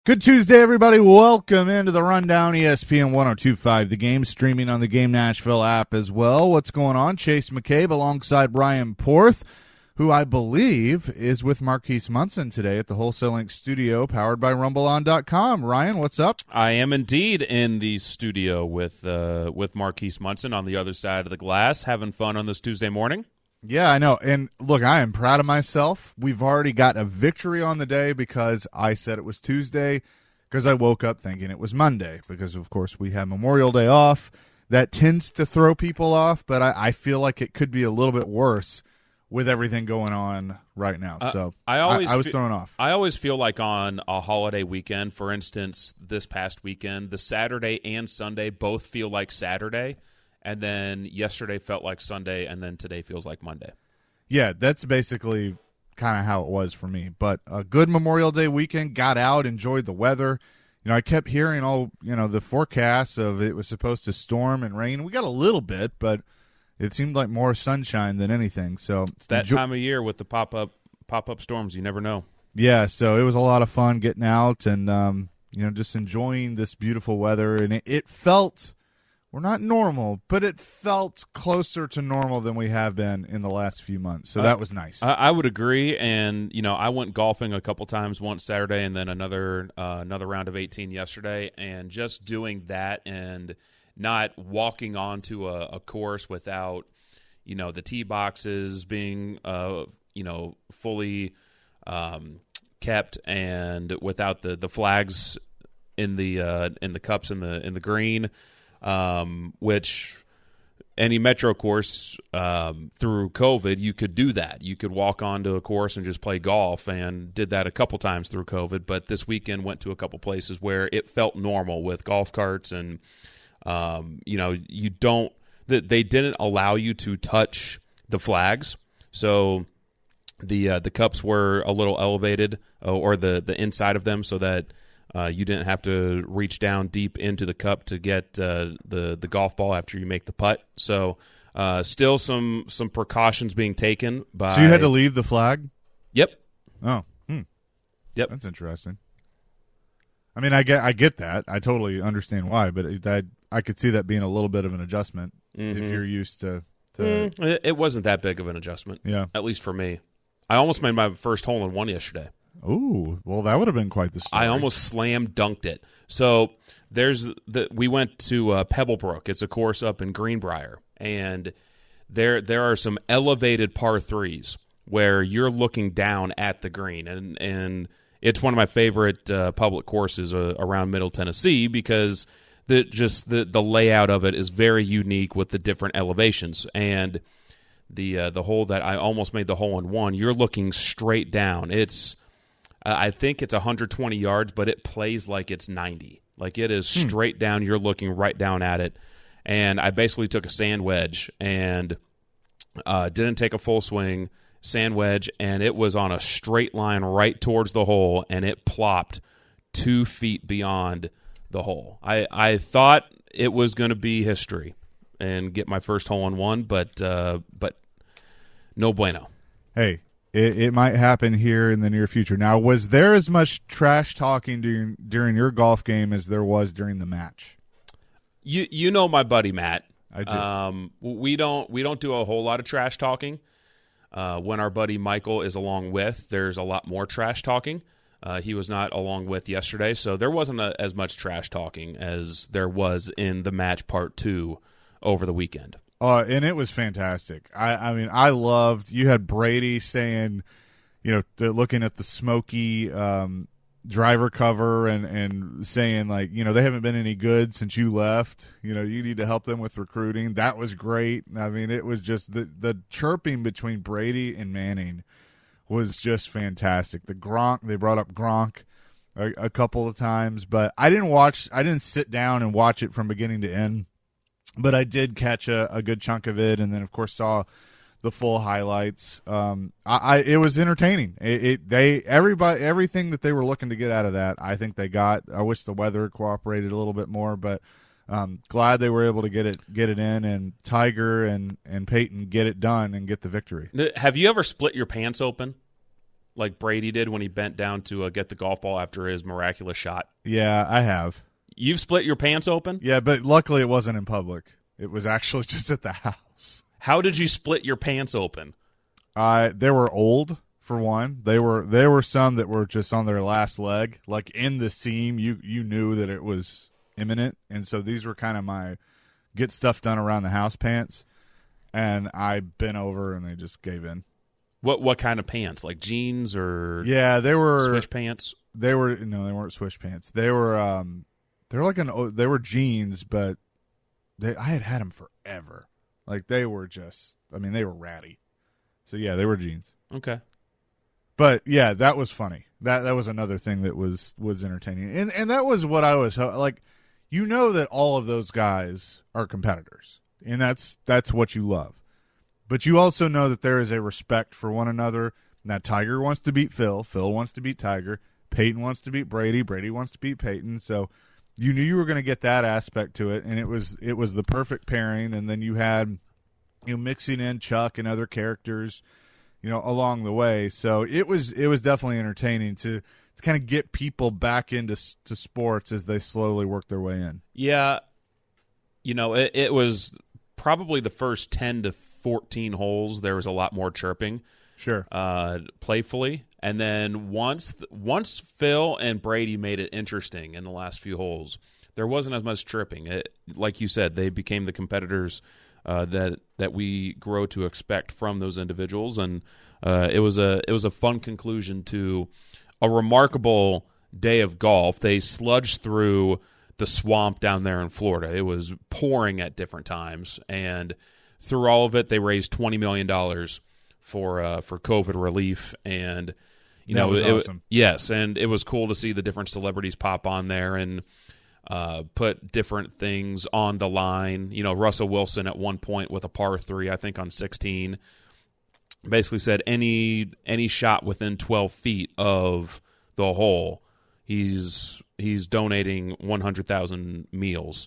Good Tuesday, everybody. Welcome into the Rundown, ESPN 102.5. The game streaming on the Game Nashville app as well. What's going on? Chase McCabe alongside Brian Porth, who I believe is with Marquise Munson today at the Wholesale Link studio powered by RumbleOn.com. Ryan, what's up? I am indeed in the studio with Marquise Munson on the other side of the glass, having fun on this Tuesday morning. Yeah, I know. And look, I am proud of myself. We've already got a victory on the day because I said it was Tuesday because I woke up thinking it was Monday because, of course, we have Memorial Day off. That tends to throw people off, but I feel like it could be a little bit worse with everything going on right now. So I was thrown off. I always feel like on a holiday weekend, for instance, this past weekend, the Saturday and Sunday both feel like Saturday. And then yesterday felt like Sunday, and then today feels like Monday. Yeah, that's basically kind of how it was for me. But a good Memorial Day weekend, got out, enjoyed the weather. You know, I kept hearing the forecasts of it was supposed to storm and rain. We got a little bit, but it seemed like more sunshine than anything. So it's that time of year with the pop-up storms. You never know. Yeah, so it was a lot of fun getting out and, just enjoying this beautiful weather. And it felt... We're not normal, but it felt closer to normal than we have been in the last few months. So that was nice. I would agree. And, I went golfing a couple times, once Saturday and then another round of 18 yesterday. And just doing that and not walking onto a course without, the tee boxes being, fully kept and without the flags in the cups in the green. Which any Metro course through COVID, you could do that. You could walk onto a course and just play golf, and did that a couple times through COVID. But this weekend went to a couple places where it felt normal with golf carts, and they didn't allow you to touch the flags, so the cups were a little elevated, or the inside of them, so that. You didn't have to reach down deep into the cup to get the golf ball after you make the putt. So still some precautions being taken. So you had to leave the flag? Yep. Oh. Yep. That's interesting. I mean, I get that. I totally understand why, but I could see that being a little bit of an adjustment if you're used to. It wasn't that big of an adjustment. Yeah. At least for me. I almost made my first hole in one yesterday. Ooh, well, that would have been quite the story. I almost slam dunked it. So we went to Pebblebrook. It's a course up in Greenbrier, and there are some elevated par threes where you're looking down at the green, and it's one of my favorite public courses around Middle Tennessee because the layout of it is very unique with the different elevations. And the hole that I almost made the hole in one, you're looking straight down. I think it's 120 yards, but it plays like it's 90. Like it is straight down. You're looking right down at it. And I basically took a sand wedge and didn't take a full swing, sand wedge, and it was on a straight line right towards the hole, and it plopped 2 feet beyond the hole. I thought it was going to be history and get my first hole in one, but no bueno. Hey. It might happen here in the near future. Now, was there as much trash talking during your golf game as there was during the match? You know my buddy Matt. I do. We don't do a whole lot of trash talking. When our buddy Michael is along with, there's a lot more trash talking. He was not along with yesterday, so there wasn't as much trash talking as there was in the match part 2 over the weekend. And it was fantastic. I mean, I loved. You had Brady saying, looking at the smoky driver cover and saying like, they haven't been any good since you left. You need to help them with recruiting. That was great. I mean, it was just the chirping between Brady and Manning was just fantastic. The Gronk, they brought up Gronk a couple of times, but I didn't sit down and watch it from beginning to end. But I did catch a good chunk of it, and then of course saw the full highlights. It was entertaining. Everything that they were looking to get out of that, I think they got. I wish the weather cooperated a little bit more, but glad they were able to get it in, and Tiger and Peyton get it done and get the victory. Have you ever split your pants open? like Brady did when he bent down to get the golf ball after his miraculous shot? Yeah, I have. You've split your pants open? Yeah, but luckily it wasn't in public. It was actually just at the house. How did you split your pants open? They were old, for one. They were some that were just on their last leg, like in the seam. You knew that it was imminent, and so these were kind of my get stuff done around the house pants. And I bent over, and they just gave in. What kind of pants? Like jeans or they were swish pants? They weren't swish pants. They were they were jeans, but I had them forever. Like they were they were ratty. So yeah, they were jeans. Okay. But yeah, that was funny. That was another thing that was entertaining. And that was what I was like, that all of those guys are competitors. And that's what you love. But you also know that there is a respect for one another. Now Tiger wants to beat Phil, Phil wants to beat Tiger, Peyton wants to beat Brady, Brady wants to beat Peyton. So you knew you were going to get that aspect to it, and it was the perfect pairing. And then you had mixing in Chuck and other characters, along the way. So it was definitely entertaining to kind of get people back into sports as they slowly work their way in. Yeah, it was probably the first 10 to 14 holes. There was a lot more chirping, sure, playfully, and then once Phil and Brady made it interesting in the last few holes, there wasn't as much chirping. Like you said, they became the competitors that we grow to expect from those individuals, and it was a fun conclusion to a remarkable day of golf. They sludged through the swamp down there in Florida. It was pouring at different times, and through all of it, they raised $20 million for COVID relief, and that was awesome. Yes, and it was cool to see the different celebrities pop on there and put different things on the line. Russell Wilson at one point with a par 3, I think on 16, basically said any shot within 12 feet of the hole, he's donating 100,000 meals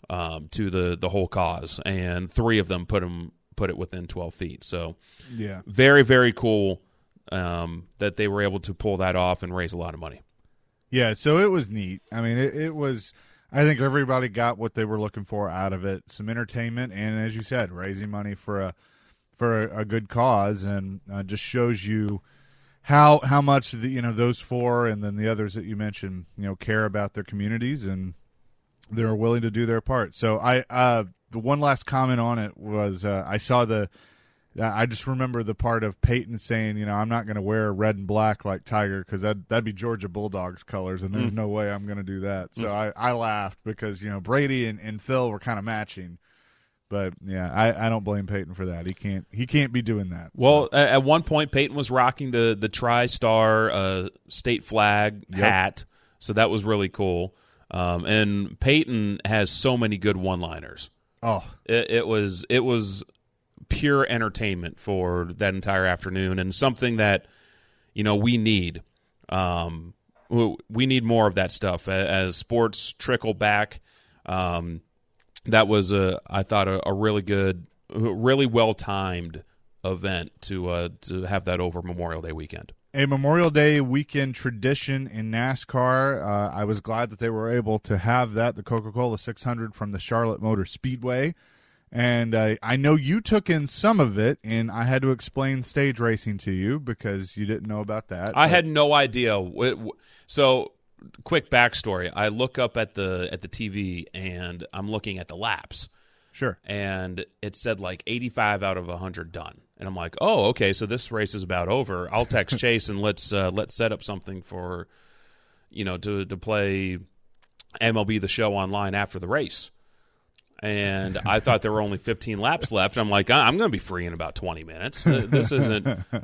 to the whole cause, and 3 of them put it within 12 feet. So yeah, very, very cool that they were able to pull that off and raise a lot of money. Yeah, so it was neat. I mean, it was. I think everybody got what they were looking for out of it: some entertainment, and as you said, raising money for a good cause, and just shows you how much those 4 and then the others that you mentioned care about their communities, and they're willing to do their part. So the one last comment on it was I saw I just remember the part of Peyton saying, I'm not going to wear red and black like Tiger because that'd be Georgia Bulldogs colors, and there's no way I'm going to do that. So I laughed because, Brady and Phil were kind of matching. But, yeah, I don't blame Peyton for that. He can't be doing that. Well, at one point, Peyton was rocking the TriStar state flag hat, so that was really cool. And Peyton has so many good one-liners. Oh, it was pure entertainment for that entire afternoon, and something that we need. We need more of that stuff as sports trickle back. That was I thought a really good, really well timed event to have that over Memorial Day weekend. A Memorial Day weekend tradition in NASCAR. I was glad that they were able to have that, the Coca-Cola 600 from the Charlotte Motor Speedway. And I know you took in some of it, and I had to explain stage racing to you because you didn't know about that. I had no idea. So, quick backstory. I look up at the TV, and I'm looking at the laps. Sure. And it said like 85 out of 100 done. And I'm like, oh, okay, so this race is about over. I'll text Chase and let's set up something for, to play MLB The Show online after the race. And I thought there were only 15 laps left. I'm like, I'm going to be free in about 20 minutes. This isn't,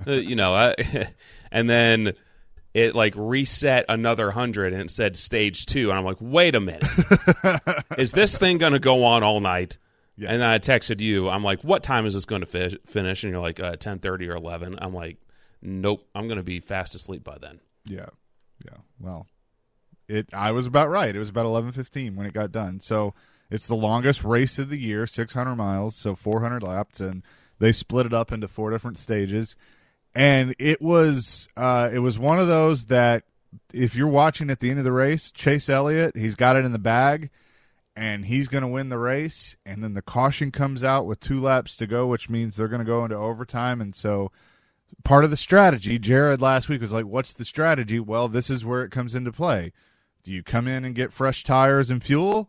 and then it like reset another 100 and it said stage 2. And I'm like, wait a minute. Is this thing going to go on all night? Yes. And then I texted you. I'm like, what time is this going to finish? And you're like, 10:30 or 11. I'm like, nope, I'm going to be fast asleep by then. Yeah. Well, I was about right. It was about 11:15 when it got done. So it's the longest race of the year, 600 miles, so 400 laps, and they split it up into 4 different stages. And it was one of those that if you're watching at the end of the race, Chase Elliott, he's got it in the bag, and he's going to win the race. And then the caution comes out with 2 laps to go, which means they're going to go into overtime. And so part of the strategy, Jared last week was like, what's the strategy? Well, this is where it comes into play. Do you come in and get fresh tires and fuel,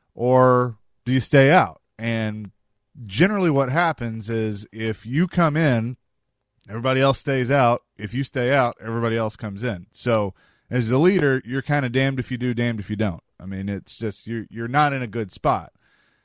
or do you stay out? And generally what happens is if you come in, everybody else stays out. If you stay out, everybody else comes in. So as the leader, you're kind of damned if you do, damned if you don't. I mean, it's just you're not in a good spot.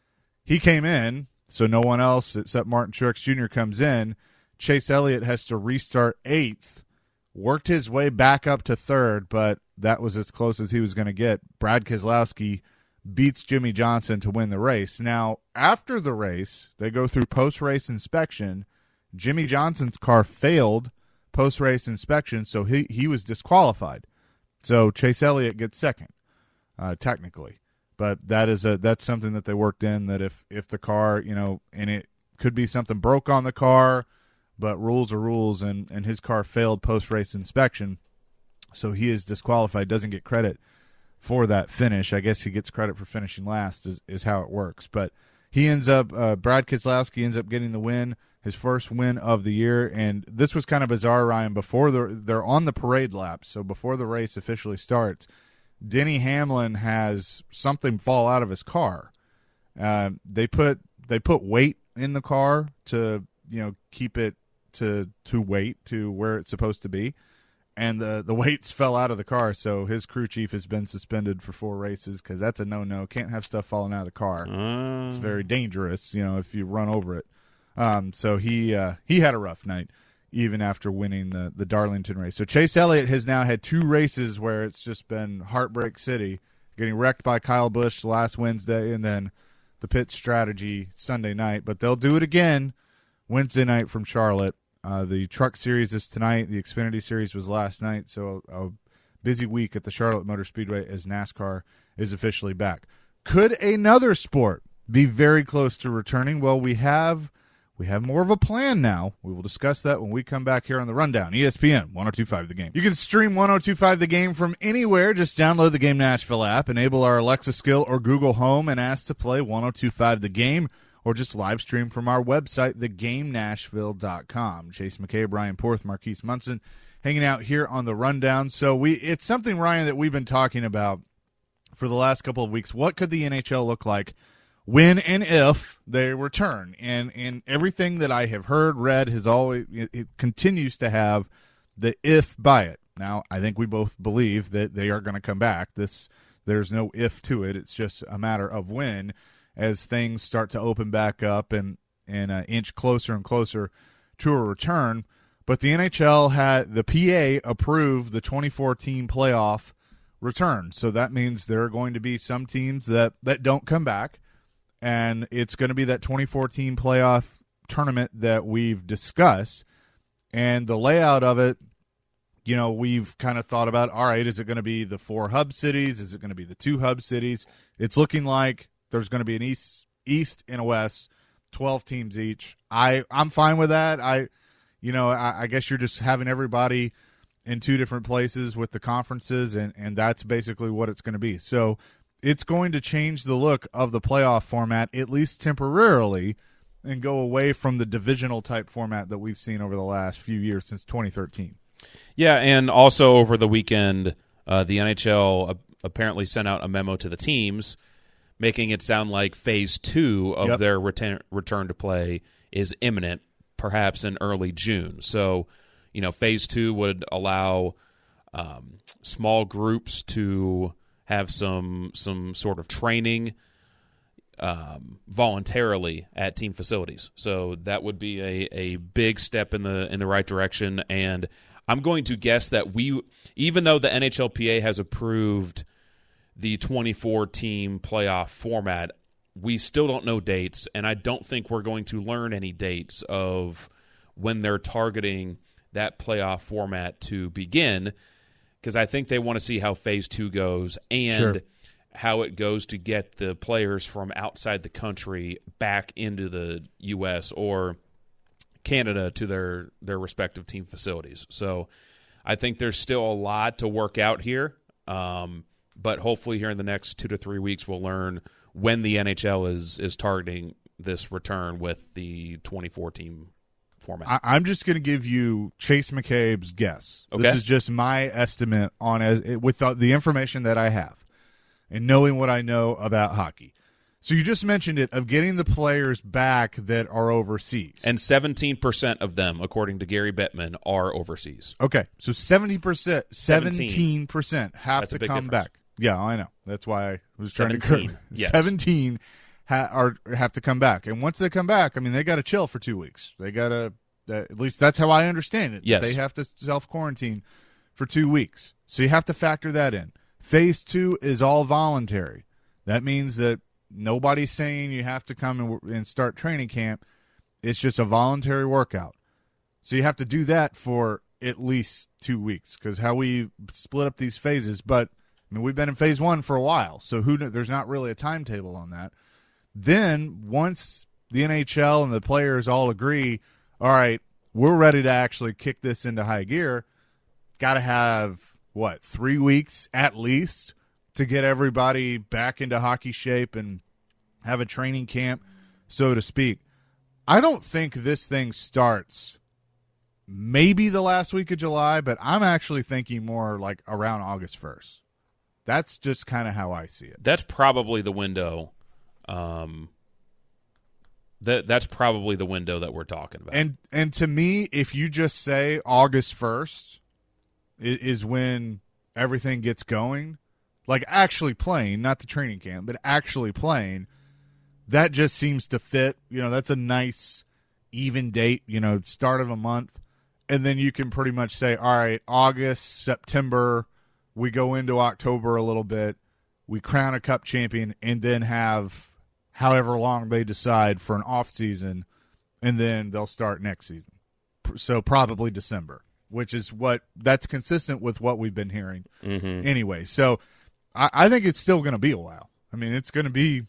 He came in, so no one else except Martin Truex Jr. comes in. Chase Elliott has to restart 8th, worked his way back up to 3rd, but that was as close as he was going to get. Brad Keselowski beats Jimmy Johnson to win the race. Now, after the race, they go through post-race inspection. Jimmy Johnson's car failed post-race inspection, so he was disqualified. So Chase Elliott gets 2nd, technically. But that's something that they worked in, that if the car, and it could be something broke on the car, but rules are rules, and his car failed post-race inspection, so he is disqualified, doesn't get credit for that finish. I guess he gets credit for finishing last is how it works. But he ends up, Brad Keselowski ends up getting the win, his first win of the year. And this was kind of bizarre, Ryan. Before they're on the parade lap, so before the race officially starts, Denny Hamlin has something fall out of his car. They put weight in the car to keep it to weight to where it's supposed to be. And the weights fell out of the car, so his crew chief has been suspended for 4 races because that's a no-no. Can't have stuff falling out of the car. It's very dangerous, if you run over it. So he had a rough night, even after winning the Darlington race. So Chase Elliott has now had 2 races where it's just been heartbreak city, getting wrecked by Kyle Busch last Wednesday, and then the pit strategy Sunday night. But they'll do it again Wednesday night from Charlotte. The Truck Series is tonight. The Xfinity Series was last night. So a busy week at the Charlotte Motor Speedway as NASCAR is officially back. Could another sport be very close to returning? Well, we have more of a plan now. We will discuss that when we come back here on The Rundown, ESPN 102.5 The Game. You can stream 102.5 The Game from anywhere. Just download the Game Nashville app, enable our Alexa skill or Google Home, and ask to play 102.5 The Game, or just live stream from our website, thegamenashville.com. Chase McKay, Brian Porth, Marquise Munson hanging out here on The Rundown. So it's something, Ryan, that we've been talking about for the last couple of weeks. What could the NHL look like when and if they return? And everything that I have heard, read, it continues to have the if by it. Now, I think we both believe that they are going to come back. There's no if to it. It's just a matter of when, as things start to open back up and inch closer and closer to a return. But the NHL had the PA approve the 2014 playoff return. So that means there are going to be some teams that don't come back. And it's going to be that 2014 playoff tournament that we've discussed. And the layout of it, we've kind of thought about, all right, is it going to be the 4 hub cities? Is it going to be the 2 hub cities? It's looking like there's going to be an east and a west, 12 teams each. I'm fine with that. I guess you're just having everybody in 2 different places with the conferences, and that's basically what it's going to be. So it's going to change the look of the playoff format, at least temporarily, and go away from the divisional type format that we've seen over the last few years since 2013. Yeah, and also over the weekend, the NHL apparently sent out a memo to the teams making it sound like Phase 2 of their return to play is imminent, perhaps in early June. So, Phase 2 would allow small groups to have some sort of training voluntarily at team facilities. So that would be a big step in the right direction. And I'm going to guess that even though the NHLPA has approved the 24-team playoff format, we still don't know dates, and I don't think we're going to learn any dates of when they're targeting that playoff format to begin, because I think they want to see how Phase 2 goes and how it goes to get the players from outside the country back into the U.S. or Canada to their respective team facilities. So I think there's still a lot to work out here, but hopefully here in the next 2 to 3 weeks we'll learn when the NHL is targeting this return with the 24-team format. I'm just going to give you Chase McCabe's guess. Okay. This is just my estimate with the information that I have and knowing what I know about hockey. So you just mentioned it, of getting the players back that are overseas. And 17% of them, according to Gary Bettman, are overseas. Okay, so 17% have That's a to big come difference. back. Yeah, I know. That's why I was trying to 17, yes. 17 have to come back. And once they come back, I mean, they got to chill for 2 weeks. They got to, at least that's how I understand it. Yes. They have to self-quarantine for 2 weeks. So you have to factor that in. Phase 2 is all voluntary. That means that nobody's saying you have to come and start training camp. It's just a voluntary workout. So you have to do that for at least 2 weeks, because how we split up these phases. But I mean, we've been in phase 1 for a while, so there's not really a timetable on that. Then once the NHL and the players all agree, all right, we're ready to actually kick this into high gear, got to have, 3 weeks at least to get everybody back into hockey shape and have a training camp, so to speak. I don't think this thing starts maybe the last week of July, but I'm actually thinking more like around August 1st. That's just kind of how I see it. That's probably the window. That's probably the window that we're talking about. And to me, if you just say August 1st is when everything gets going, like actually playing, not the training camp, but actually playing, that just seems to fit. That's a nice even date, start of a month. And then you can pretty much say, all right, August, September, we go into October a little bit, we crown a cup champion, and then have however long they decide for an off season, and then they'll start next season. So probably December, which is that's consistent with what we've been hearing anyway. So I think it's still going to be a while. I mean, it's going to be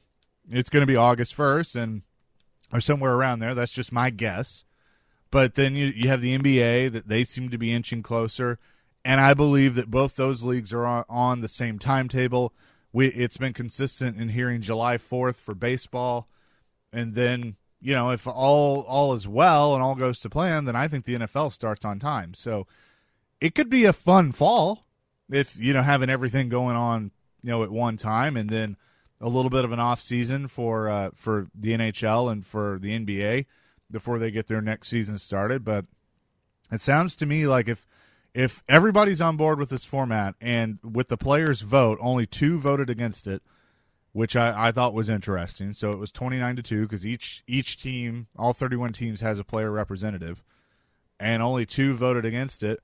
August 1st or somewhere around there. That's just my guess. But then you have the NBA, that they seem to be inching closer, and I believe that both those leagues are on the same timetable. It's been consistent in hearing July 4th for baseball, and then if all is well and all goes to plan, then I think the NFL starts on time. So it could be a fun fall if having everything going on at one time, and then a little bit of an off season for the NHL and for the NBA before they get their next season started. But it sounds to me like if everybody's on board with this format, and with the players' vote, only 2 voted against it, which I thought was interesting. So it was 29-2, because each team, all 31 teams, has a player representative, and only 2 voted against it.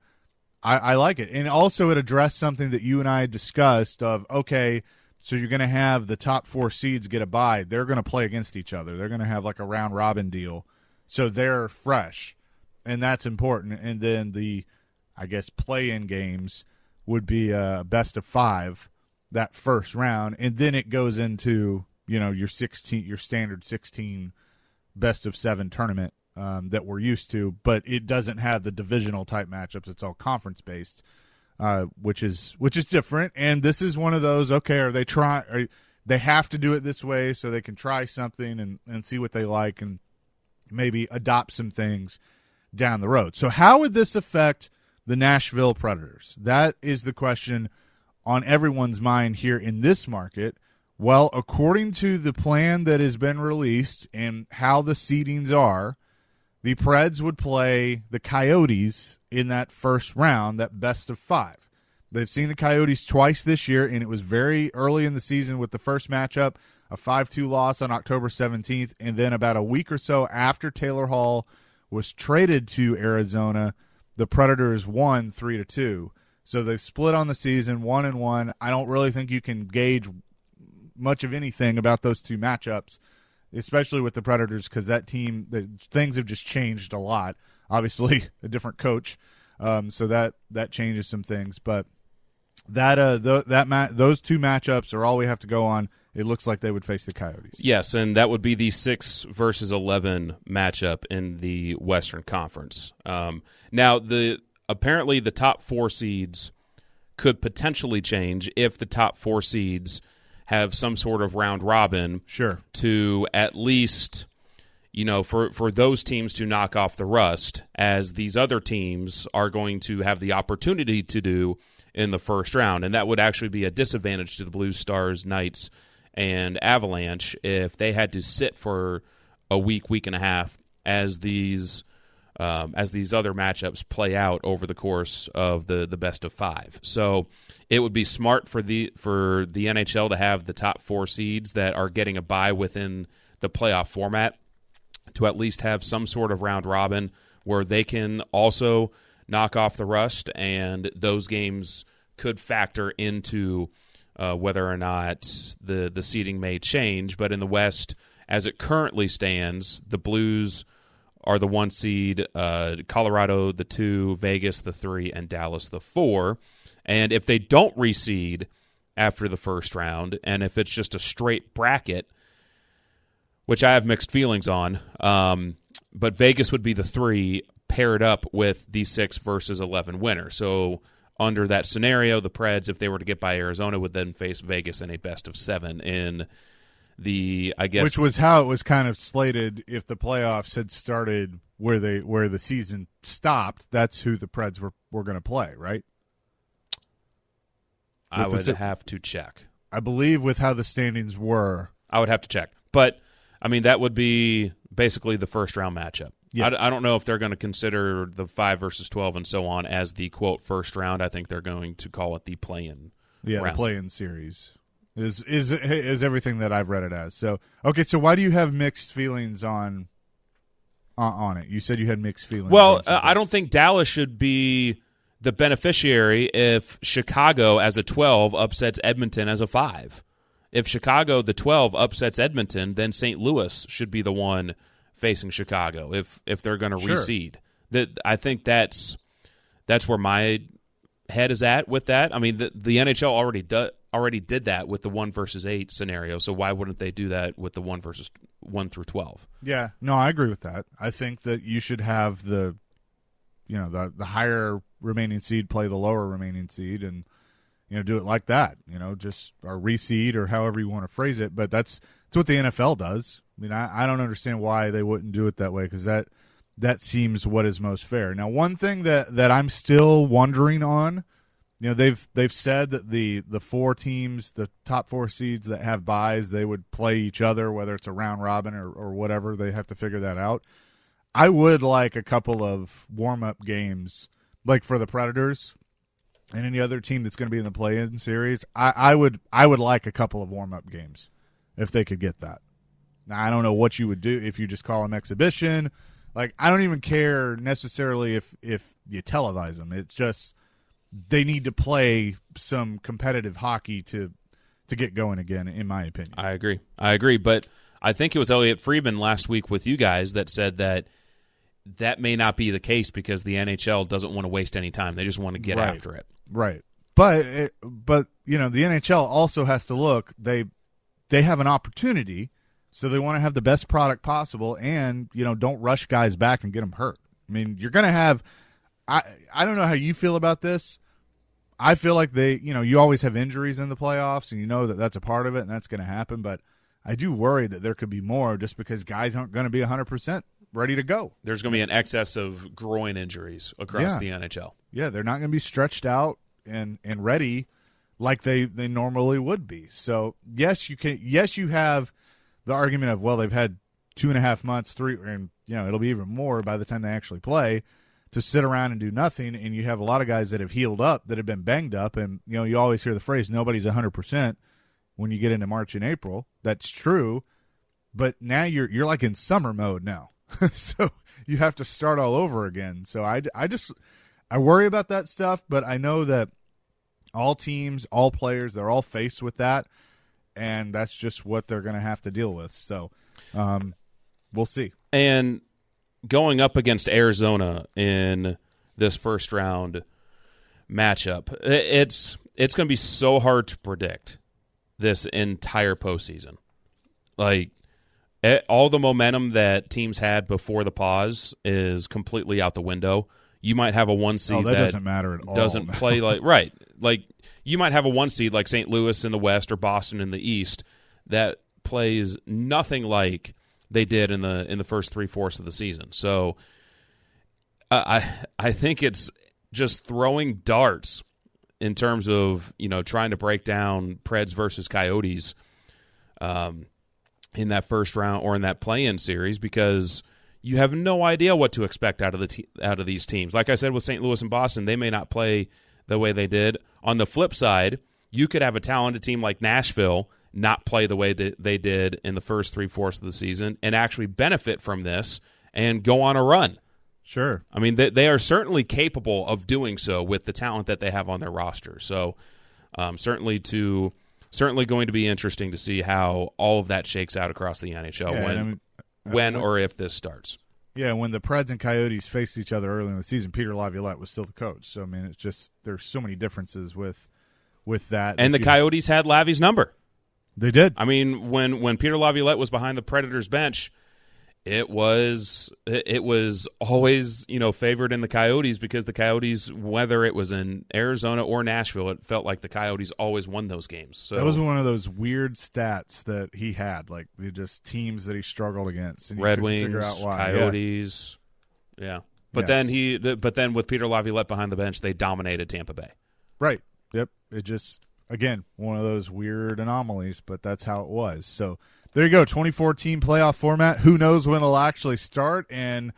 I like it. And also it addressed something that you and I discussed of, okay, so you're going to have the top 4 seeds get a bye. They're going to play against each other. They're going to have like a round-robin deal. So they're fresh, and that's important. And then the, I guess, play-in games would be best of 5 that first round, and then it goes into your standard 16 best of 7 tournament that we're used to, but it doesn't have the divisional type matchups. It's all conference based, which is different. And this is one of those. Okay, they have to do it this way so they can try something and see what they like and maybe adopt some things down the road. So how would this affect the Nashville Predators? That is the question on everyone's mind here in this market. Well, according to the plan that has been released and how the seedings are, the Preds would play the Coyotes in that first round, that best of 5. They've seen the Coyotes twice this year, and it was very early in the season with the first matchup, a 5-2 loss on October 17th, and then about a week or so after Taylor Hall was traded to Arizona, the Predators won 3-2. So they split on the season, 1-1. I don't really think you can gauge much of anything about those 2 matchups, especially with the Predators, because that team, things have just changed a lot. Obviously, a different coach, so that changes some things. But those 2 matchups are all we have to go on, it looks like they would face the Coyotes. Yes, and that would be the 6 versus 11 matchup in the Western Conference. Now, apparently the top 4 seeds could potentially change if the top 4 seeds have some sort of round robin. Sure. To at least, for those teams to knock off the rust, as these other teams are going to have the opportunity to do in the first round. And that would actually be a disadvantage to the Blues, Stars, Knights, and Avalanche if they had to sit for a week and a half as these other matchups play out over the course of the best of 5. So it would be smart for the NHL to have the top 4 seeds that are getting a bye within the playoff format to at least have some sort of round robin where they can also knock off the rust, and those games could factor into whether or not the seeding may change. But in the West, as it currently stands, the Blues are the 1 seed, Colorado the 2, Vegas the 3, and Dallas the 4. And if they don't reseed after the first round, and if it's just a straight bracket, which I have mixed feelings on, but Vegas would be the 3 paired up with the 6 versus 11 winner. So under that scenario, the Preds, if they were to get by Arizona, would then face Vegas in a best of 7 in the, I guess, which was how it was kind of slated. If the playoffs had started where the season stopped, that's who the Preds were going to play, right? I would have to check. I believe with how the standings were, I would have to check, but I mean that would be basically the first round matchup. Yeah. I don't know if they're going to consider the 5 versus 12 and so on as the quote first round. I think they're going to call it the play-in. Yeah, round. The play-in series is everything that I've read it as. So okay, so why do you have mixed feelings on it? You said you had mixed feelings. Well, I don't think Dallas should be the beneficiary if Chicago as a 12 upsets Edmonton as a 5. If Chicago, the 12, upsets Edmonton, then St. Louis should be the one facing Chicago if they're going to reseed. I think that's where my head is at with that. I mean, the NHL already did that with the 1 versus 8 scenario, so why wouldn't they do that with the 1 versus 1 through 12? Yeah, no, I agree with that. I think that you should have the higher remaining seed play the lower remaining seed and do it like that, just a reseed or however you want to phrase it. But that's what the NFL does. I mean, I don't understand why they wouldn't do it that way, because that seems what is most fair. Now, one thing that I'm still wondering on, they've said that the 4 teams, the top 4 seeds that have byes, they would play each other, whether it's a round robin or whatever. They have to figure that out. I would like a couple of warm-up games, like for the Predators and any other team that's going to be in the play-in series. I would like a couple of warm-up games if they could get that. Now, I don't know what you would do if you just call them exhibition. Like, I don't even care necessarily if you televise them. It's just they need to play some competitive hockey to get going again, in my opinion. I agree. But I think it was Elliot Friedman last week with you guys that said that may not be the case because the NHL doesn't want to waste any time. They just want to get after it. Right. But the NHL also has to look. They have an opportunity, so they want to have the best product possible, and don't rush guys back and get them hurt. I mean, you're going to have. I don't know how you feel about this. I feel like you always have injuries in the playoffs, and that's a part of it, and that's going to happen. But I do worry that there could be more, just because guys aren't going to be 100% ready to go. There's going to be an excess of groin injuries across the NHL. Yeah, they're not going to be stretched out and ready like they normally would be. So yes, you can. Yes, you have the argument of, well, they've had 2.5 months, 3, and it'll be even more by the time they actually play, to sit around and do nothing. And you have a lot of guys that have healed up, that have been banged up, and you always hear the phrase nobody's 100% when you get into March and April. That's true, but now you're like in summer mode now. So you have to start all over again. So I worry about that stuff, but I know that all teams, all players, they're all faced with that, and that's just what they're going to have to deal with. So we'll see. And going up against Arizona in this first round matchup, it's going to be so hard to predict this entire postseason. Like, all the momentum that teams had before the pause is completely out the window. You might have a 1 seed that doesn't matter at all. Doesn't play like right. Like, you might have a 1 seed like St. Louis in the West or Boston in the East that plays nothing like they did in the first 3/4 of the season. So I think it's just throwing darts in terms of, trying to break down Preds versus Coyotes in that first round or in that play-in series, because you have no idea what to expect out of these teams. Like I said, with St. Louis and Boston, they may not play the way they did. On the flip side, you could have a talented team like Nashville not play the way that they did in the first 3/4 of the season and actually benefit from this and go on a run. Sure. I mean, they are certainly capable of doing so with the talent that they have on their roster. So certainly going to be interesting to see how all of that shakes out across the NHL when or if this starts. Yeah, when the Preds and Coyotes faced each other early in the season, Peter Laviolette was still the coach. So, I mean, it's just there's so many differences with that. And the Coyotes had Lavi's number. They did. I mean, when Peter Laviolette was behind the Predators bench, it was always, favored in the Coyotes, because the Coyotes, whether it was in Arizona or Nashville, it felt like the Coyotes always won those games. So that was one of those weird stats that he had, like just teams that he struggled against. And Red Wings, figure out why. Coyotes, yeah. But then with Peter Laviolette behind the bench, they dominated Tampa Bay. Right. Yep. It just, again, one of those weird anomalies, but that's how it was. So there you go, 24-team playoff format. Who knows when it'll actually start, and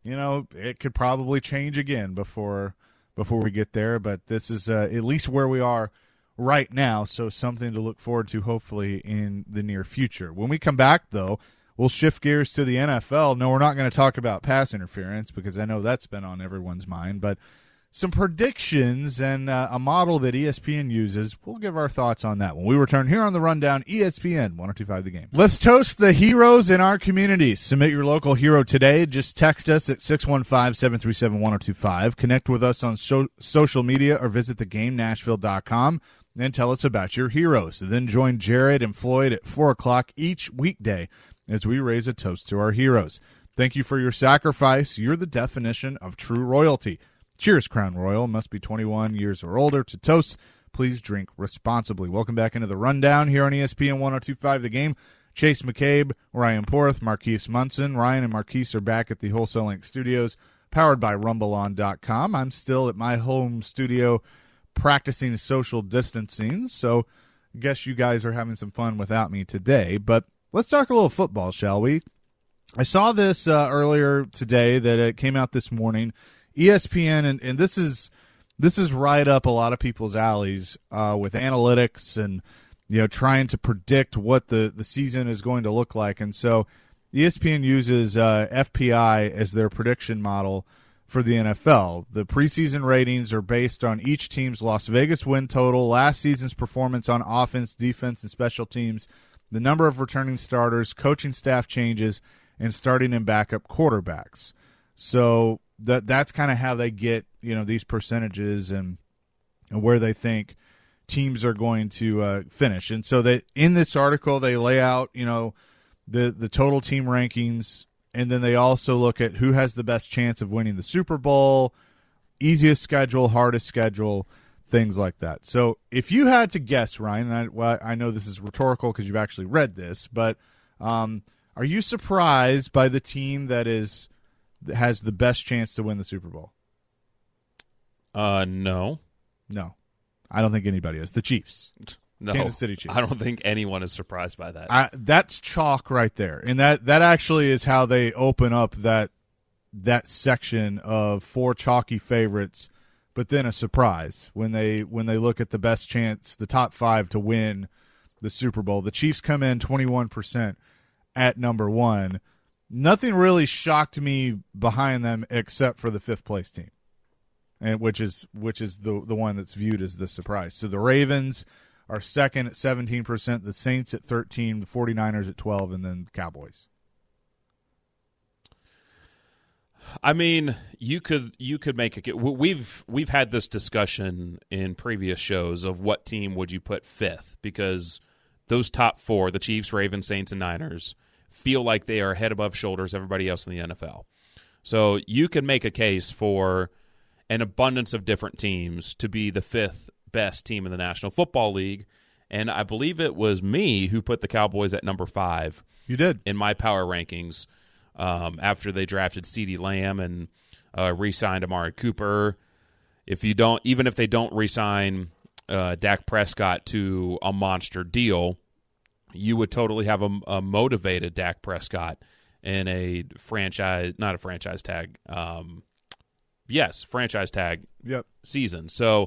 it could probably change again before we get there. But this is at least where we are right now, so something to look forward to hopefully in the near future. When we come back, though, we'll shift gears to the NFL. No, we're not going to talk about pass interference, because I know that's been on everyone's mind, but some predictions and a model that ESPN uses. We'll give our thoughts on that when we return here on The Rundown, ESPN 102.5 The Game. Let's toast the heroes in our communities. Submit your local hero today. Just text us at 615-737-1025. Connect with us on social media or visit thegamenashville.com and tell us about your heroes. Then join Jared and Floyd at 4 o'clock each weekday as we raise a toast to our heroes. Thank you for your sacrifice. You're the definition of true royalty. Cheers, Crown Royal. Must be 21 years or older to toast. Please drink responsibly. Welcome back into the Rundown here on ESPN 102.5 The Game. Chase McCabe, Ryan Porth, Marquise Munson. Ryan and Marquise are back at the Wholesale Link Studios, powered by RumbleOn.com. I'm still at my home studio practicing social distancing, so I guess you guys are having some fun without me today. But let's talk a little football, shall we? I saw this earlier today that it came out this morning. ESPN, and this is right up a lot of people's alleys with analytics and trying to predict what the season is going to look like. And so ESPN uses FPI as their prediction model for the NFL. The preseason ratings are based on each team's Las Vegas win total, last season's performance on offense, defense, and special teams, the number of returning starters, coaching staff changes, and starting and backup quarterbacks. So that's kind of how they get these percentages and where they think teams are going to finish. And so that in this article they lay out the total team rankings, and then they also look at who has the best chance of winning the Super Bowl, easiest schedule, hardest schedule, things like that. So if you had to guess, Ryan, and I know this is rhetorical because you've actually read this, but are you surprised by the team that has the best chance to win the Super Bowl? No. I don't think anybody is. The Chiefs. No. Kansas City Chiefs. I don't think anyone is surprised by that. That's chalk right there. And that actually is how they open up that section of 4 chalky favorites, but then a surprise when they look at the best chance, the top 5 to win the Super Bowl. The Chiefs come in 21% at number 1. Nothing really shocked me behind them except for the 5th place team, and which is the one that's viewed as the surprise. So the Ravens are second at 17%, the Saints at 13%, the 49ers at 12%, and then the Cowboys. I mean, you could make a. We've had this discussion in previous shows of what team would you put 5th, because those top four, the Chiefs, Ravens, Saints, and Niners, feel like they are head above shoulders everybody else in the NFL. So you can make a case for an abundance of different teams to be the fifth best team in the National Football League. And I believe it was me who put the Cowboys at number 5. You did. In my power rankings after they drafted CeeDee Lamb and re-signed Amari Cooper. Even if they don't re-sign Dak Prescott to a monster deal, you would totally have a motivated Dak Prescott in a franchise, not a franchise tag. Franchise tag season. So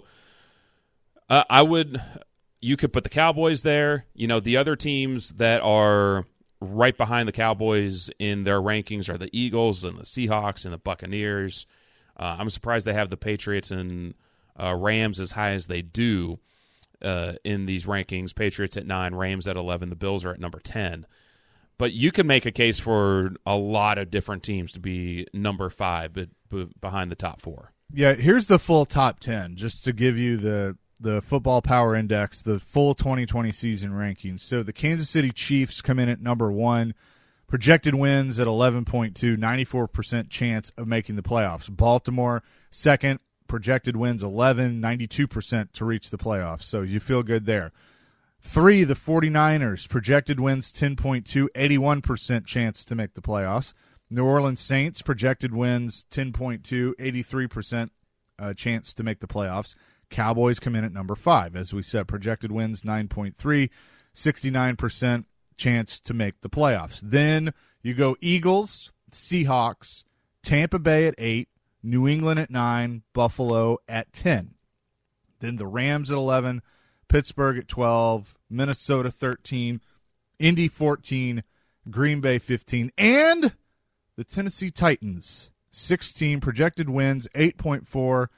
you could put the Cowboys there. The other teams that are right behind the Cowboys in their rankings are the Eagles and the Seahawks and the Buccaneers. I'm surprised they have the Patriots and Rams as high as they do in these rankings. Patriots at 9, Rams at 11, the Bills are at number 10. But you can make a case for a lot of different teams to be number 5 but behind the top 4. Yeah, here's the full top 10, just to give you the Football Power Index, the full 2020 season rankings. So the Kansas City Chiefs come in at number 1, projected wins at 11.2, 94% chance of making the playoffs. Baltimore, second, projected wins 11, 92% to reach the playoffs. So you feel good there. 3, the 49ers, projected wins 10.2, 81% chance to make the playoffs. New Orleans Saints, projected wins 10.2, 83% chance to make the playoffs. Cowboys come in at number 5. As we said, projected wins 9.3, 69% chance to make the playoffs. Then you go Eagles, Seahawks, Tampa Bay at 8, New England at 9, Buffalo at 10. Then the Rams at 11, Pittsburgh at 12, Minnesota 13, Indy 14, Green Bay 15, and the Tennessee Titans 16, projected wins 8.4,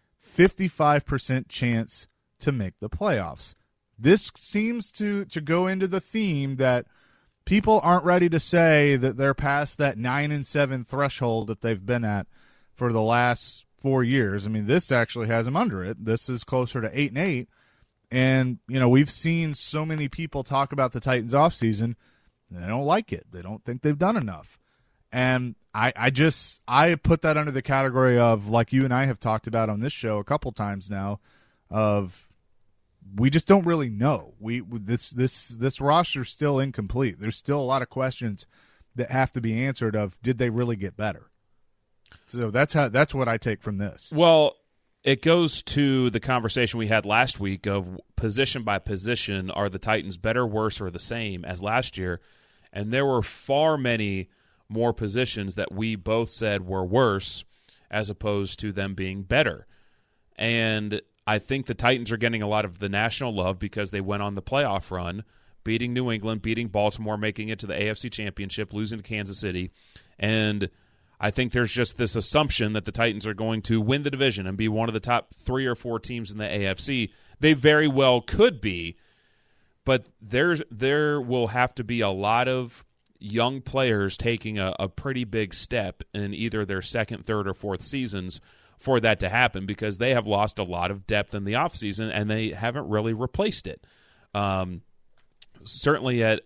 55% chance to make the playoffs. This seems to go into the theme that people aren't ready to say that they're past that 9-7 threshold that they've been at for the last 4 years. I mean, this actually has them under it. This is closer to 8-8. And, we've seen so many people talk about the Titans offseason. They don't like it. They don't think they've done enough. And I put that under the category of, like you and I have talked about on this show a couple times now, of we just don't really know. This roster's still incomplete. There's still a lot of questions that have to be answered of, did they really get better? So that's what I take from this. Well, it goes to the conversation we had last week of position by position, are the Titans better, worse, or the same as last year? And there were far many more positions that we both said were worse as opposed to them being better. And I think the Titans are getting a lot of the national love because they went on the playoff run, beating New England, beating Baltimore, making it to the AFC Championship, losing to Kansas City. And I think there's just this assumption that the Titans are going to win the division and be one of the top 3 or 4 teams in the AFC. They very well could be, but there will have to be a lot of young players taking a pretty big step in either their second, third, or fourth seasons for that to happen, because they have lost a lot of depth in the offseason and they haven't really replaced it. Certainly at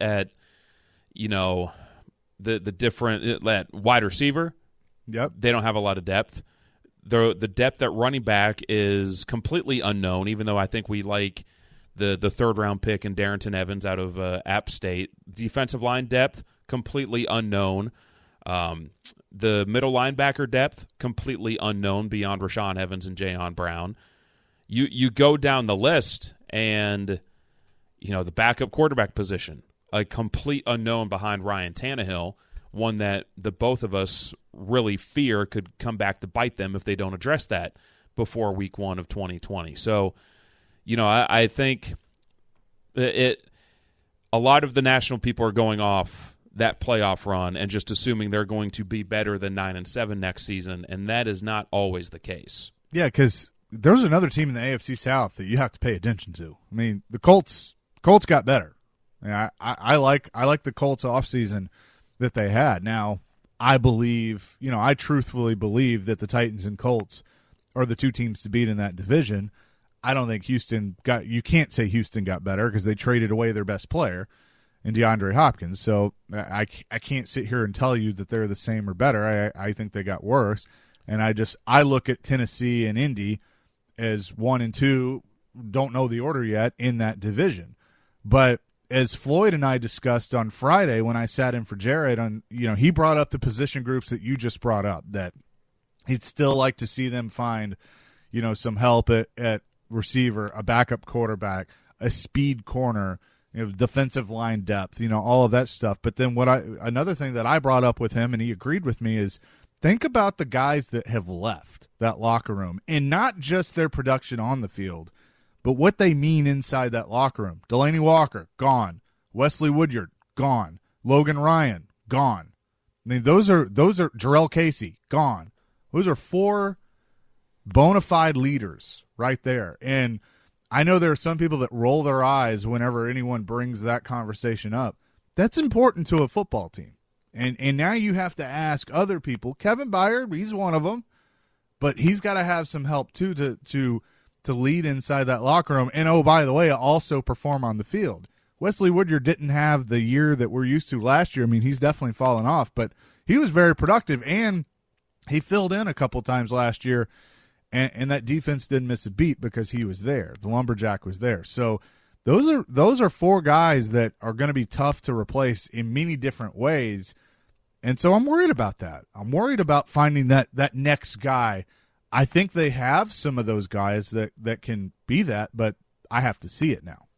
the different at wide receiver, yep, they don't have a lot of depth. The depth at running back is completely unknown, even though I think we like the third-round pick in Darrington Evans out of App State. Defensive line depth, completely unknown. The middle linebacker depth, completely unknown beyond Rashaan Evans and Jayon Brown. You go down the list, and the backup quarterback position, a complete unknown behind Ryan Tannehill, one that the both of us really fear could come back to bite them if they don't address that before week 1 of 2020. So, I think a lot of the national people are going off that playoff run and just assuming they're going to be better than 9-7 next season, and that is not always the case. Yeah, because there's another team in the AFC South that you have to pay attention to. I mean, the Colts got better. I like the Colts offseason that they had. Now, I believe, I truthfully believe that the Titans and Colts are the 2 teams to beat in that division. I don't think you can't say Houston got better because they traded away their best player in DeAndre Hopkins. So I can't sit here and tell you that they're the same or better. I think they got worse. And I look at Tennessee and Indy as 1 and 2, don't know the order yet in that division. But as Floyd and I discussed on Friday when I sat in for Jared, he brought up the position groups that you just brought up, that he'd still like to see them find, some help at receiver, a backup quarterback, a speed corner, defensive line depth, all of that stuff. But then another thing that I brought up with him, and he agreed with me, is think about the guys that have left that locker room, and not just their production on the field, but what they mean inside that locker room. Delaney Walker, gone. Wesley Woodyard, gone. Logan Ryan, gone. I mean, those are Jarrell Casey, gone. Those are 4 bona fide leaders right there. And I know there are some people that roll their eyes whenever anyone brings that conversation up. That's important to a football team. And now you have to ask other people. Kevin Byard, he's one of them, but he's got to have some help too to lead inside that locker room. And, oh, by the way, also perform on the field. Wesley Woodyard didn't have the year that we're used to last year. I mean, he's definitely fallen off, but he was very productive, and he filled in a couple times last year, and that defense didn't miss a beat because he was there. The lumberjack was there. So those are 4 guys that are going to be tough to replace in many different ways. And so I'm worried about that. I'm worried about finding that next guy. I think they have some of those guys that can be that, but I have to see it now.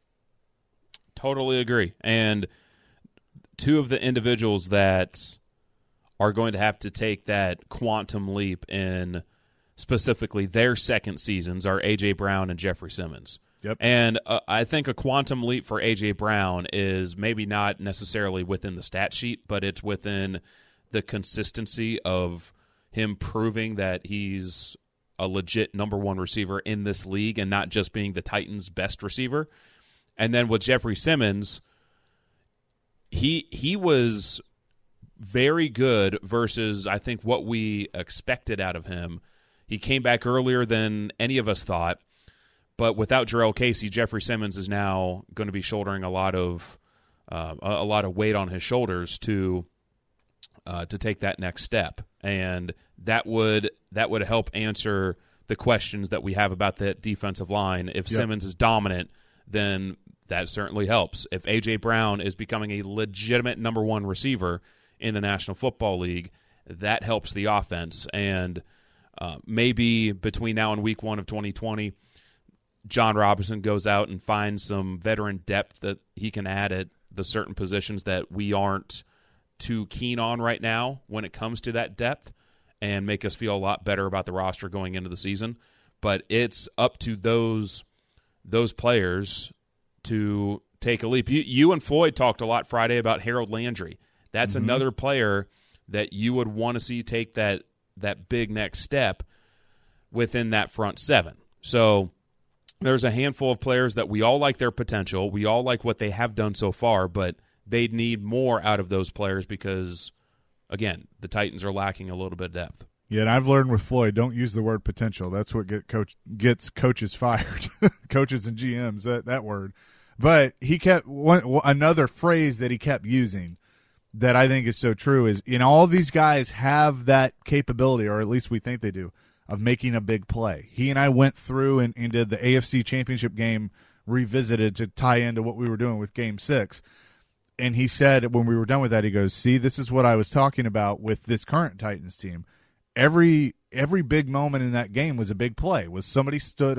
Totally agree. And 2 of the individuals that are going to have to take that quantum leap in specifically their second seasons are A.J. Brown and Jeffrey Simmons. Yep. And I think a quantum leap for A.J. Brown is maybe not necessarily within the stat sheet, but it's within the consistency of him proving that he's a legit number 1 receiver in this league and not just being the Titans' best receiver. And then with Jeffrey Simmons, he was very good versus I think what we expected out of him. He came back earlier than any of us thought. But without Jarrell Casey, Jeffrey Simmons is now going to be shouldering a lot of weight on his shoulders to take that next step, and that would help answer the questions that we have about the defensive line. If Simmons is dominant, then that certainly helps. If A.J. Brown is becoming a legitimate number 1 receiver in the National Football League, that helps the offense. And maybe between now and week 1 of 2020. John Robinson goes out and finds some veteran depth that he can add at the certain positions that we aren't too keen on right now when it comes to that depth, and make us feel a lot better about the roster going into the season. But it's up to those players to take a leap. You and Floyd talked a lot Friday about Harold Landry. That's another player that you would want to see take that big next step within that front 7. So there's a handful of players that we all like their potential. We all like what they have done so far, but they'd need more out of those players because, again, the Titans are lacking a little bit of depth. Yeah, and I've learned with Floyd, don't use the word potential. That's what gets coaches fired, coaches and GMs, that word. But he kept another phrase that he kept using that I think is so true is, all these guys have that capability, or at least we think they do, of making a big play. He and I went through and did the AFC Championship game revisited to tie into what we were doing with Game 6. And he said when we were done with that, he goes, see, this is what I was talking about with this current Titans team. Every big moment in that game was a big play, was somebody stepped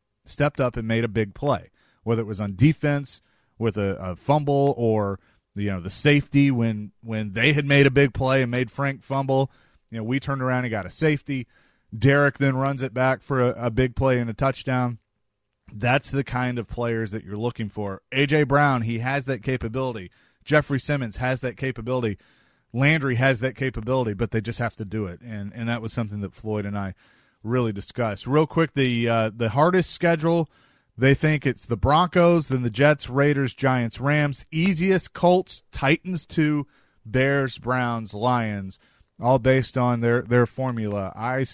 up and made a big play, whether it was on defense with a fumble or the safety when they had made a big play and made Frank fumble. We turned around and got a safety. Derek then runs it back for a big play and a touchdown. That's the kind of players that you're looking for. A.J. Brown, he has that capability. Jeffrey Simmons has that capability. Landry has that capability, but they just have to do it. And that was something that Floyd and I really discussed. Real quick, the hardest schedule, they think it's the Broncos, then the Jets, Raiders, Giants, Rams. Easiest, Colts, Titans 2, Bears, Browns, Lions. all based on their formula.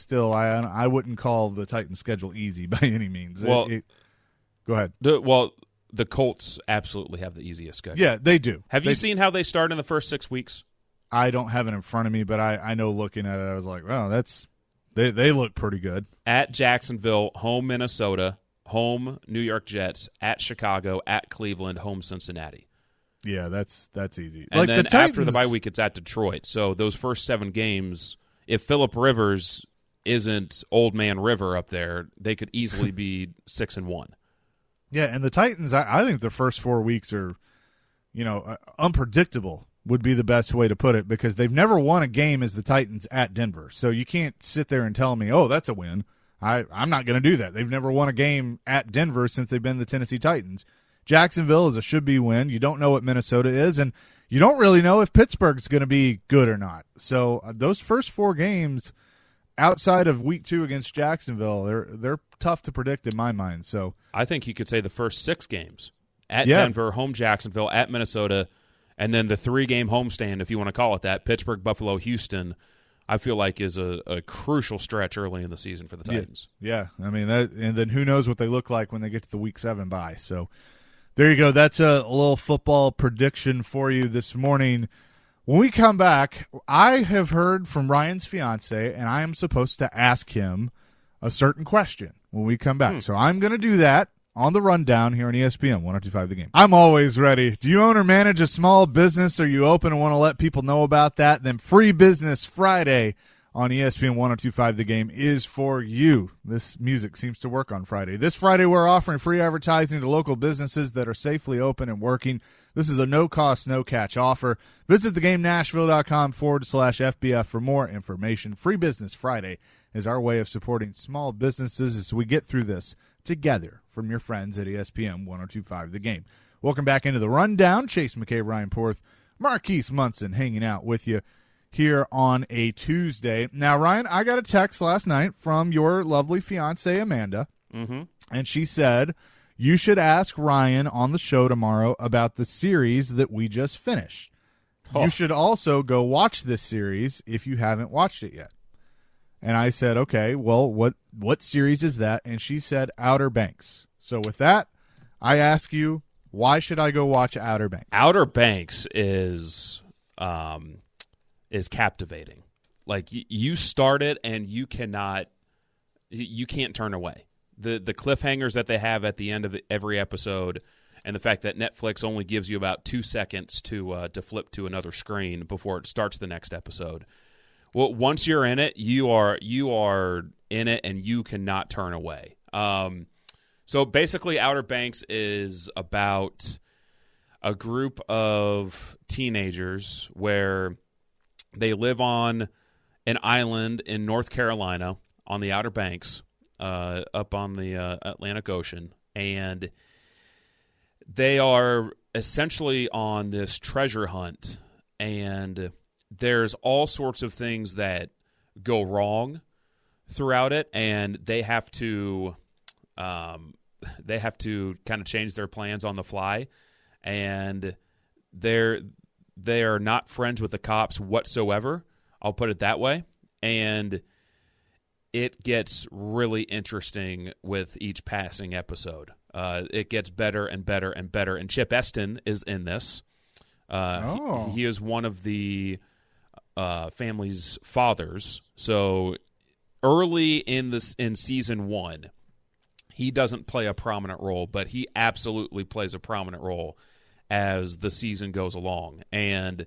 I wouldn't call the Titans' schedule easy by any means. Well, go ahead. The Colts absolutely have the easiest schedule. Yeah, they do. Have you seen how they start in the first 6 weeks? I don't have it in front of me, but I know looking at it, I was like, wow, they look pretty good. At Jacksonville, home Minnesota, home New York Jets, at Chicago, at Cleveland, home Cincinnati. Yeah, that's easy. And like then the Titans, after the bye week, it's at Detroit. So those first 7 games, if Phillip Rivers isn't Old Man River up there, they could easily be 6-1. Yeah, and the Titans, I think the first 4 weeks are, unpredictable would be the best way to put it, because they've never won a game as the Titans at Denver. So you can't sit there and tell me, oh, that's a win. I'm not going to do that. They've never won a game at Denver since they've been the Tennessee Titans. Jacksonville is a should-be win. You don't know what Minnesota is, and you don't really know if Pittsburgh's going to be good or not. So those first 4 games outside of week 2 against Jacksonville, they're tough to predict in my mind. So I think you could say the first 6 games at Denver, home Jacksonville, at Minnesota, and then the 3-game homestand, if you want to call it that, Pittsburgh, Buffalo, Houston, I feel like is a crucial stretch early in the season for the Titans. Yeah. I mean, and then who knows what they look like when they get to the week 7 bye. So there you go. That's a little football prediction for you this morning. When we come back, I have heard from Ryan's fiance, and I am supposed to ask him a certain question when we come back. So I'm going to do that on the rundown here on ESPN 102.5 The Game. I'm always ready. Do you own or manage a small business? Are you open and want to let people know about that? Then Free Business Friday on ESPN 102.5 The Game is for you. This music seems to work on Friday. This Friday, we're offering free advertising to local businesses that are safely open and working. This is a no-cost, no-catch offer. Visit thegamenashville.com/FBF for more information. Free Business Friday is our way of supporting small businesses as we get through this together from your friends at ESPN 102.5 The Game. Welcome back into the rundown. Chase McKay, Ryan Porth, Marquise Munson hanging out with you here on a Tuesday. Now, Ryan, I got a text last night from your lovely fiance, Amanda, and she said you should ask Ryan on the show tomorrow about the series that we just finished. You should also go watch this series if you haven't watched it yet. And I said, okay, well, what series is that? And she said Outer Banks. So with that, I ask you, why should I go watch Outer Banks? Outer Banks is captivating. Like you start it and you can't turn away. The cliffhangers that they have at the end of every episode, and the fact that Netflix only gives you about 2 seconds to flip to another screen before it starts the next episode. Well, once you're in it, you are in it, and you cannot turn away. So basically, Outer Banks is about a group of teenagers where they live on an island in North Carolina on the Outer Banks, up on the Atlantic Ocean, and they are essentially on this treasure hunt, and there's all sorts of things that go wrong throughout it, and they have to kind of change their plans on the fly, and they are not friends with the cops whatsoever. I'll put it that way, and it gets really interesting with each passing episode. It gets better and better and better, and Chip Eston is in this. He is one of the family's fathers. So early in season 1, he doesn't play a prominent role, but he absolutely plays a prominent role as the season goes along. And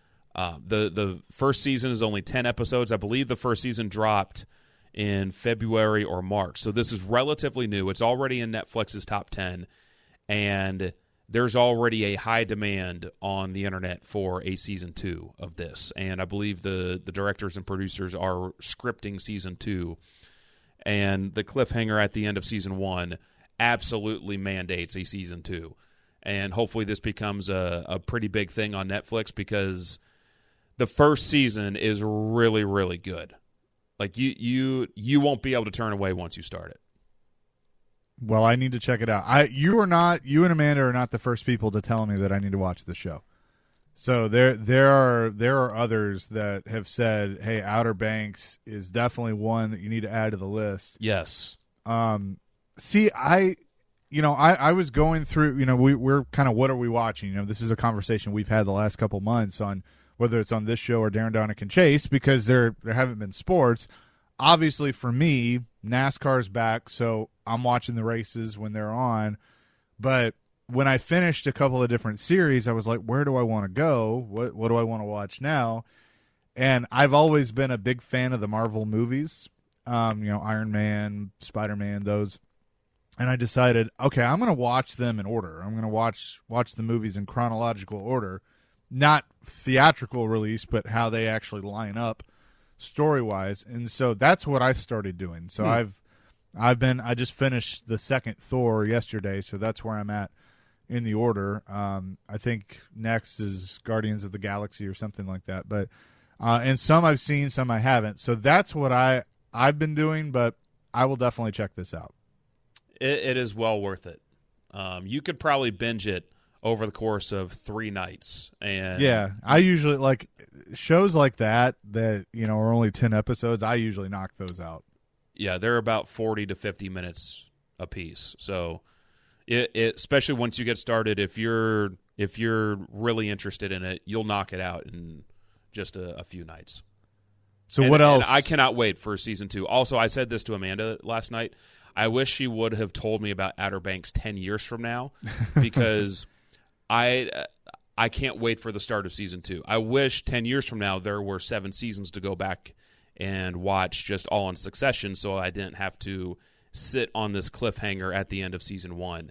the first season is only 10 episodes. I believe the first season dropped in February or March. So this is relatively new. It's already in Netflix's top 10, and there's already a high demand on the internet for a season 2 of this. And I believe the directors and producers are scripting season 2. And the cliffhanger at the end of season 1 absolutely mandates a season 2. And hopefully this becomes a pretty big thing on Netflix, because the first season is really, really good. Like you won't be able to turn away once you start it. Well, I need to check it out. You and Amanda are not the first people to tell me that I need to watch the show. So there are others that have said, hey, Outer Banks is definitely one that you need to add to the list. Yes. See, I was going through, we're kind of, what are we watching? This is a conversation we've had the last couple months on whether it's on this show or Darren Donick and Chase, because there haven't been sports. Obviously, for me, NASCAR's back, so I'm watching the races when they're on. But when I finished a couple of different series, I was like, where do I want to go? What do I want to watch now? And I've always been a big fan of the Marvel movies, Iron Man, Spider-Man, those. And I decided, okay, I'm going to watch them in order. I'm going to watch the movies in chronological order, not theatrical release, but how they actually line up story-wise. And so that's what I started doing. So I just finished the second Thor yesterday, so that's where I'm at in the order. I think next is Guardians of the Galaxy or something like that. But and some I've seen, some I haven't. So that's what I've been doing, but I will definitely check this out. It is well worth it. You could probably binge it over the course of 3 nights. And yeah, I usually like shows like that are only 10 episodes. I usually knock those out. Yeah, they're about 40 to 50 minutes a piece. So it especially once you get started, if you're really interested in it, you'll knock it out in just a few nights. So what else? And I cannot wait for season 2. Also, I said this to Amanda last night. I wish she would have told me about Outer Banks 10 years from now, because I can't wait for the start of season 2. I wish 10 years from now there were 7 seasons to go back and watch just all in succession, so I didn't have to sit on this cliffhanger at the end of season 1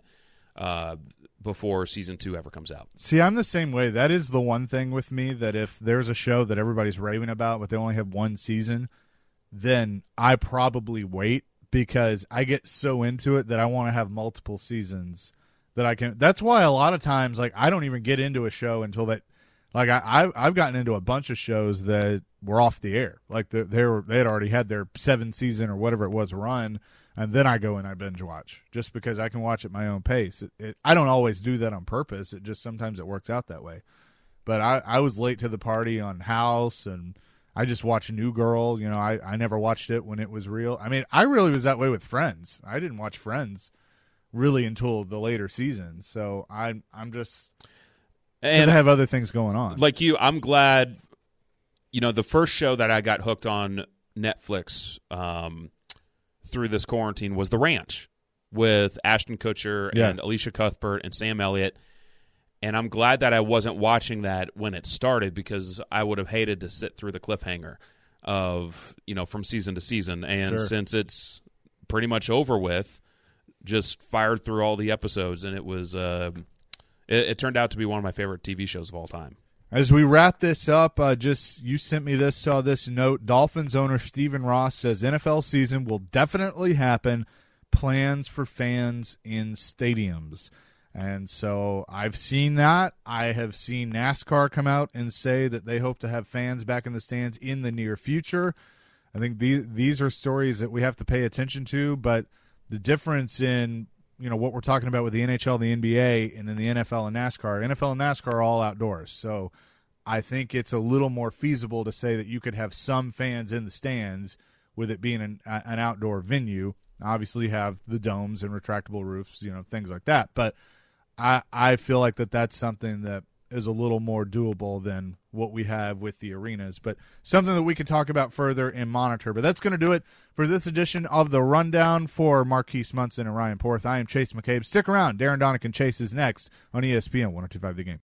before season 2 ever comes out. See, I'm the same way. That is the one thing with me, that if there's a show that everybody's raving about but they only have 1 season, then I probably wait, because I get so into it that I want to have multiple seasons that I can. That's why a lot of times, like, I don't even get into a show until that. Like, I've gotten into a bunch of shows that were off the air. Like, they had already had their 7 season or whatever it was run, and then I go and I binge watch just because I can watch at my own pace. I don't always do that on purpose. It just sometimes it works out that way. But I was late to the party on House, and I just watched New Girl. I never watched it when it was real. I mean, I really was that way with Friends. I didn't watch Friends really until the later seasons. So I'm just, because I have other things going on. Like you, I'm glad. The first show that I got hooked on Netflix through this quarantine was The Ranch with Ashton Kutcher and Alicia Cuthbert and Sam Elliott. And I'm glad that I wasn't watching that when it started, because I would have hated to sit through the cliffhanger of, from season to season. And since it's pretty much over with, just fired through all the episodes, and it was it turned out to be one of my favorite TV shows of all time. As we wrap this up, you sent me this note. Dolphins owner Stephen Ross says NFL season will definitely happen. Plans for fans in stadiums. And so I've seen that. I have seen NASCAR come out and say that they hope to have fans back in the stands in the near future. I think these are stories that we have to pay attention to, but the difference in what we're talking about with the NHL, the NBA, and then the NFL and NASCAR. NFL and NASCAR are all outdoors. So I think it's a little more feasible to say that you could have some fans in the stands with it being an outdoor venue. Obviously, you have the domes and retractable roofs, things like that. But I feel like that's something that is a little more doable than what we have with the arenas, but something that we could talk about further and monitor. But that's going to do it for this edition of The Rundown. For Marquise Munson and Ryan Porth, I am Chase McCabe. Stick around. Darren Donick and Chase is next on ESPN 102.5 The Game.